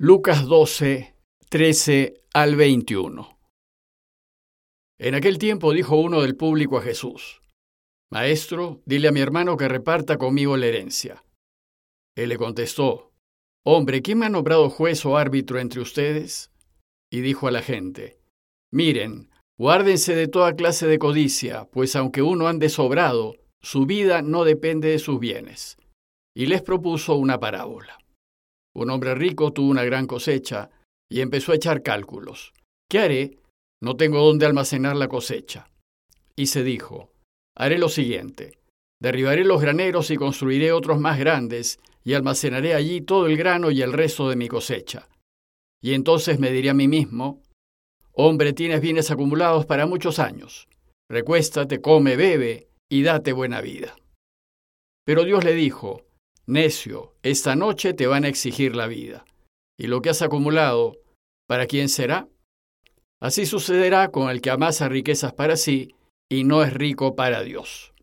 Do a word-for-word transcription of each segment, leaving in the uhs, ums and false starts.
Lucas doce, trece al veintiuno. En aquel tiempo dijo uno del público a Jesús: Maestro, dile a mi hermano que reparta conmigo la herencia. Él le contestó: Hombre, ¿quién me ha nombrado juez o árbitro entre ustedes? Y dijo a la gente: Miren, guárdense de toda clase de codicia, pues aunque uno ande sobrado, su vida no depende de sus bienes. Y les propuso una parábola. Un hombre rico tuvo una gran cosecha y empezó a echar cálculos. ¿Qué haré? No tengo dónde almacenar la cosecha. Y se dijo: Haré lo siguiente: derribaré los graneros y construiré otros más grandes, y almacenaré allí todo el grano y el resto de mi cosecha. Y entonces me diré a mí mismo: Hombre, tienes bienes acumulados para muchos años. Recuéstate, come, bebe, y date buena vida. Pero Dios le dijo: Necio, esta noche te van a exigir la vida. ¿Y lo que has acumulado, para quién será? Así sucederá con el que amasa riquezas para sí y no es rico para Dios.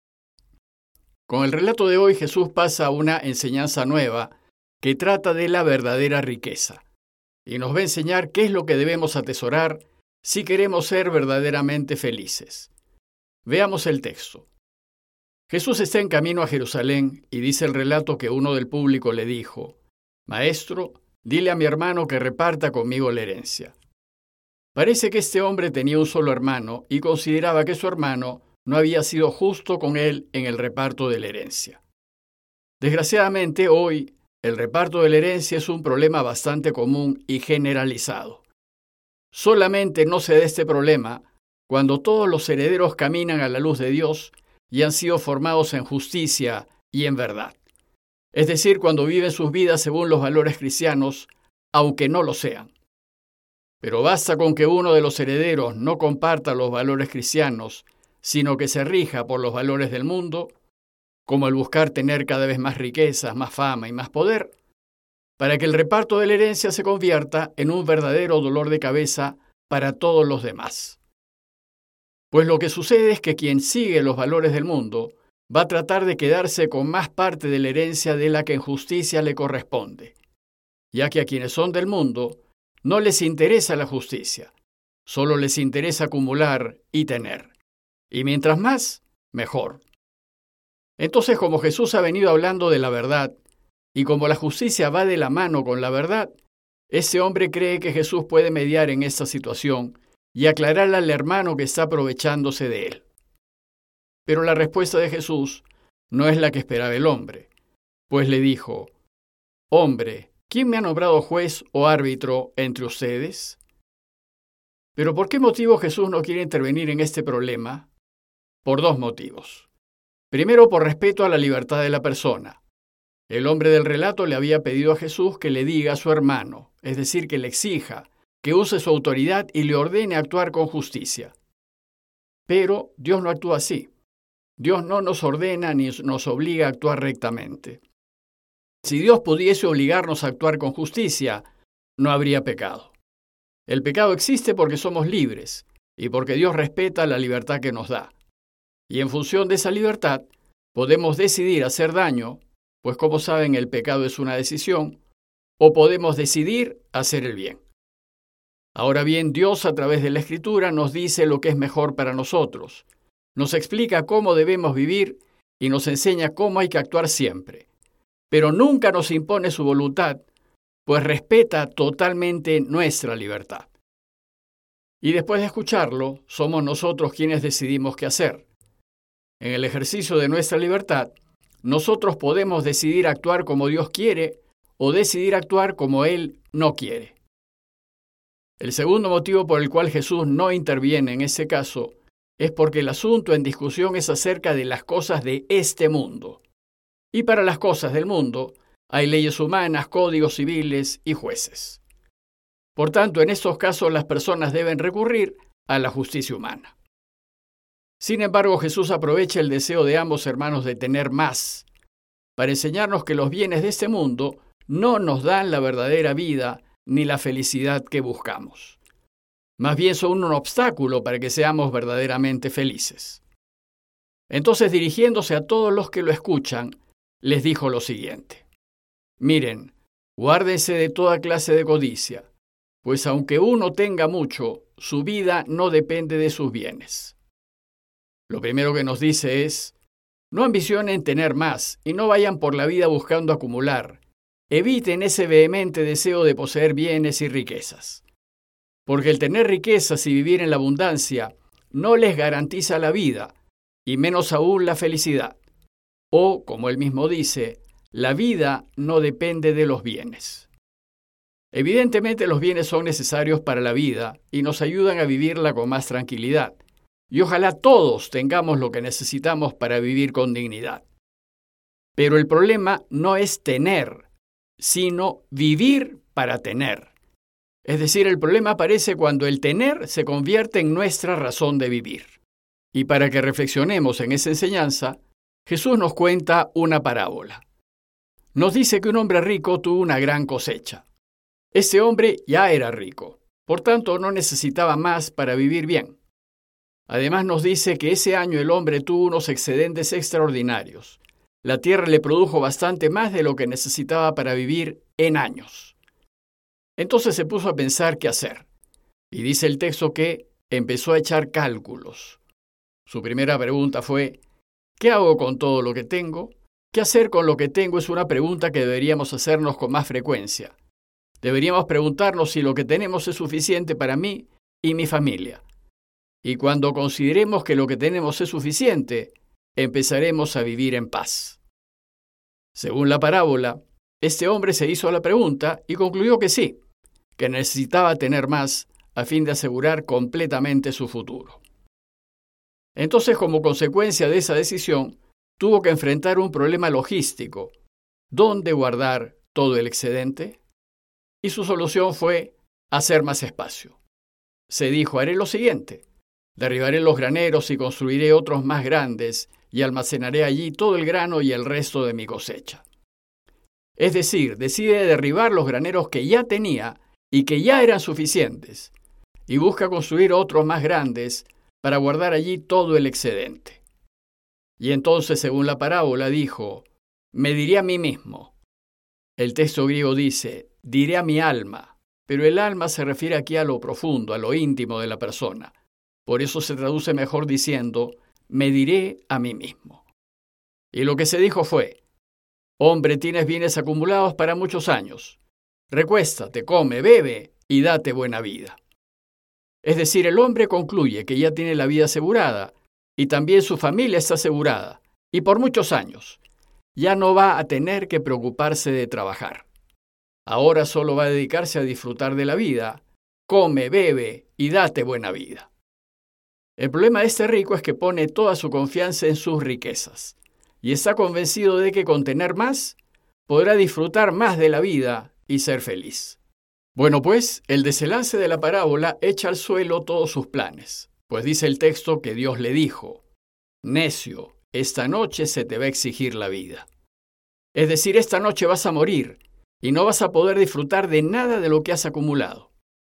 Con el relato de hoy, Jesús pasa a una enseñanza nueva que trata de la verdadera riqueza y nos va a enseñar qué es lo que debemos atesorar si queremos ser verdaderamente felices. Veamos el texto. Jesús está en camino a Jerusalén y dice el relato que uno del público le dijo: Maestro, dile a mi hermano que reparta conmigo la herencia. Parece que este hombre tenía un solo hermano y consideraba que su hermano no había sido justo con él en el reparto de la herencia. Desgraciadamente, hoy, el reparto de la herencia es un problema bastante común y generalizado. Solamente no se da este problema cuando todos los herederos caminan a la luz de Dios y han sido formados en justicia y en verdad. Es decir, cuando viven sus vidas según los valores cristianos, aunque no lo sean. Pero basta con que uno de los herederos no comparta los valores cristianos, sino que se rija por los valores del mundo, como el buscar tener cada vez más riquezas, más fama y más poder, para que el reparto de la herencia se convierta en un verdadero dolor de cabeza para todos los demás. Pues lo que sucede es que quien sigue los valores del mundo va a tratar de quedarse con más parte de la herencia de la que en justicia le corresponde, ya que a quienes son del mundo no les interesa la justicia, solo les interesa acumular y tener. Y mientras más, mejor. Entonces, como Jesús ha venido hablando de la verdad, y como la justicia va de la mano con la verdad, ese hombre cree que Jesús puede mediar en esta situación y aclararle al hermano que está aprovechándose de él. Pero la respuesta de Jesús no es la que esperaba el hombre, pues le dijo: Hombre, ¿quién me ha nombrado juez o árbitro entre ustedes? ¿Pero por qué motivo Jesús no quiere intervenir en este problema? Por dos motivos. Primero, por respeto a la libertad de la persona. El hombre del relato le había pedido a Jesús que le diga a su hermano, es decir, que le exija, que use su autoridad y le ordene actuar con justicia. Pero Dios no actúa así. Dios no nos ordena ni nos obliga a actuar rectamente. Si Dios pudiese obligarnos a actuar con justicia, no habría pecado. El pecado existe porque somos libres y porque Dios respeta la libertad que nos da. Y en función de esa libertad, podemos decidir hacer daño, pues como saben, el pecado es una decisión, o podemos decidir hacer el bien. Ahora bien, Dios a través de la Escritura nos dice lo que es mejor para nosotros, nos explica cómo debemos vivir y nos enseña cómo hay que actuar siempre. Pero nunca nos impone su voluntad, pues respeta totalmente nuestra libertad. Y después de escucharlo, somos nosotros quienes decidimos qué hacer. En el ejercicio de nuestra libertad, nosotros podemos decidir actuar como Dios quiere o decidir actuar como Él no quiere. El segundo motivo por el cual Jesús no interviene en ese caso es porque el asunto en discusión es acerca de las cosas de este mundo. Y para las cosas del mundo hay leyes humanas, códigos civiles y jueces. Por tanto, en estos casos las personas deben recurrir a la justicia humana. Sin embargo, Jesús aprovecha el deseo de ambos hermanos de tener más para enseñarnos que los bienes de este mundo no nos dan la verdadera vida ni la felicidad que buscamos. Más bien son un obstáculo para que seamos verdaderamente felices. Entonces, dirigiéndose a todos los que lo escuchan, les dijo lo siguiente: Miren, Guárdese de toda clase de codicia, pues aunque uno tenga mucho, su vida no depende de sus bienes. Lo primero que nos dice es, no ambicionen tener más y no vayan por la vida buscando acumular. Eviten ese vehemente deseo de poseer bienes y riquezas. Porque el tener riquezas y vivir en la abundancia no les garantiza la vida, y menos aún la felicidad. O, como él mismo dice, la vida no depende de los bienes. Evidentemente los bienes son necesarios para la vida y nos ayudan a vivirla con más tranquilidad. Y ojalá todos tengamos lo que necesitamos para vivir con dignidad. Pero el problema no es tener, sino vivir para tener. Es decir, el problema aparece cuando el tener se convierte en nuestra razón de vivir. Y para que reflexionemos en esa enseñanza, Jesús nos cuenta una parábola. Nos dice que un hombre rico tuvo una gran cosecha. Ese hombre ya era rico, por tanto no necesitaba más para vivir bien. Además nos dice que ese año el hombre tuvo unos excedentes extraordinarios. La tierra le produjo bastante más de lo que necesitaba para vivir en años. Entonces se puso a pensar qué hacer. Y dice el texto que empezó a echar cálculos. Su primera pregunta fue, ¿qué hago con todo lo que tengo? ¿Qué hacer con lo que tengo? Es una pregunta que deberíamos hacernos con más frecuencia. Deberíamos preguntarnos si lo que tenemos es suficiente para mí y mi familia. Y cuando consideremos que lo que tenemos es suficiente, empezaremos a vivir en paz. Según la parábola, este hombre se hizo la pregunta y concluyó que sí, que necesitaba tener más a fin de asegurar completamente su futuro. Entonces, como consecuencia de esa decisión, tuvo que enfrentar un problema logístico. ¿Dónde guardar todo el excedente? Y su solución fue hacer más espacio. Se dijo, haré lo siguiente. Derribaré los graneros y construiré otros más grandes y almacenaré allí todo el grano y el resto de mi cosecha. Es decir, decide derribar los graneros que ya tenía y que ya eran suficientes, y busca construir otros más grandes para guardar allí todo el excedente. Y entonces, según la parábola, dijo, me diré a mí mismo. El texto griego dice, diré a mi alma, pero el alma se refiere aquí a lo profundo, a lo íntimo de la persona. Por eso se traduce mejor diciendo, me diré a mí mismo. Y lo que se dijo fue, hombre, tienes bienes acumulados para muchos años. Recuéstate, come, bebe y date buena vida. Es decir, el hombre concluye que ya tiene la vida asegurada y también su familia está asegurada, y por muchos años. Ya no va a tener que preocuparse de trabajar. Ahora solo va a dedicarse a disfrutar de la vida, come, bebe y date buena vida. El problema de este rico es que pone toda su confianza en sus riquezas y está convencido de que con tener más podrá disfrutar más de la vida y ser feliz. Bueno, pues, el desenlace de la parábola echa al suelo todos sus planes, pues dice el texto que Dios le dijo, necio, esta noche se te va a exigir la vida. Es decir, esta noche vas a morir y no vas a poder disfrutar de nada de lo que has acumulado.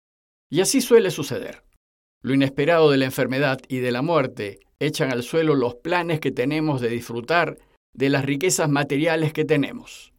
Y así suele suceder. Lo inesperado de la enfermedad y de la muerte echan al suelo los planes que tenemos de disfrutar de las riquezas materiales que tenemos.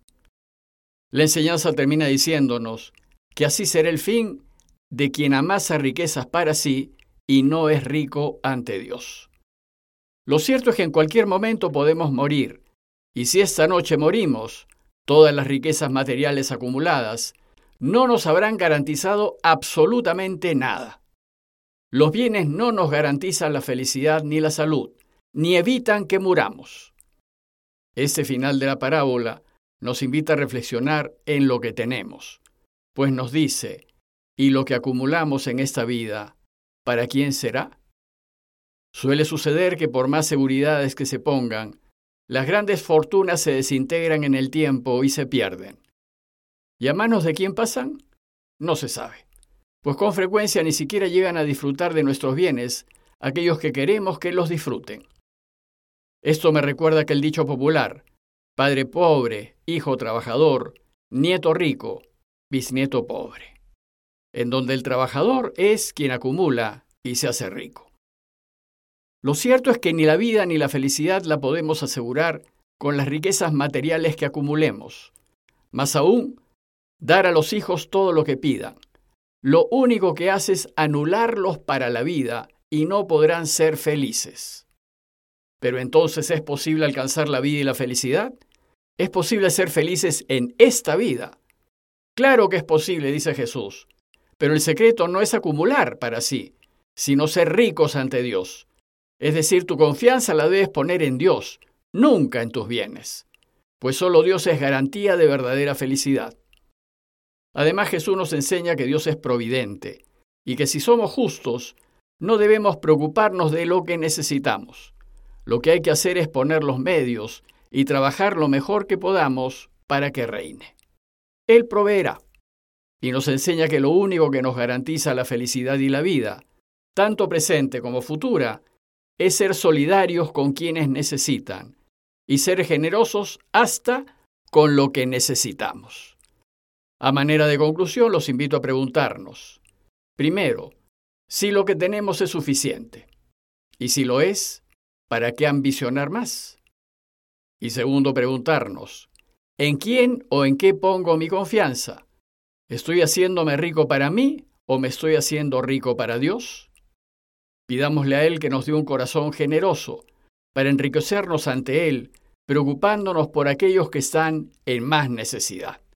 La enseñanza termina diciéndonos que así será el fin de quien amasa riquezas para sí y no es rico ante Dios. Lo cierto es que en cualquier momento podemos morir, y si esta noche morimos, todas las riquezas materiales acumuladas no nos habrán garantizado absolutamente nada. Los bienes no nos garantizan la felicidad ni la salud, ni evitan que muramos. Este final de la parábola nos invita a reflexionar en lo que tenemos, pues nos dice, ¿y lo que acumulamos en esta vida, para quién será? Suele suceder que por más seguridades que se pongan, las grandes fortunas se desintegran en el tiempo y se pierden. ¿Y a manos de quién pasan? No se sabe, pues con frecuencia ni siquiera llegan a disfrutar de nuestros bienes aquellos que queremos que los disfruten. Esto me recuerda aquel dicho popular, padre pobre, hijo trabajador, nieto rico, bisnieto pobre, en donde el trabajador es quien acumula y se hace rico. Lo cierto es que ni la vida ni la felicidad la podemos asegurar con las riquezas materiales que acumulemos. Más aún, dar a los hijos todo lo que pidan. Lo único que hace es anularlos para la vida y no podrán ser felices. Pero entonces, ¿es posible alcanzar la vida y la felicidad? ¿Es posible ser felices en esta vida? Claro que es posible, dice Jesús, pero el secreto no es acumular para sí, sino ser ricos ante Dios. Es decir, tu confianza la debes poner en Dios, nunca en tus bienes, pues solo Dios es garantía de verdadera felicidad. Además, Jesús nos enseña que Dios es providente y que si somos justos, no debemos preocuparnos de lo que necesitamos. Lo que hay que hacer es poner los medios y trabajar lo mejor que podamos para que reine. Él proveerá y nos enseña que lo único que nos garantiza la felicidad y la vida, tanto presente como futura, es ser solidarios con quienes necesitan y ser generosos hasta con lo que necesitamos. A manera de conclusión, los invito a preguntarnos, primero, si lo que tenemos es suficiente, y si lo es, ¿para qué ambicionar más? Y segundo, preguntarnos, ¿en quién o en qué pongo mi confianza? ¿Estoy haciéndome rico para mí o me estoy haciendo rico para Dios? Pidámosle a Él que nos dé un corazón generoso para enriquecernos ante Él, preocupándonos por aquellos que están en más necesidad.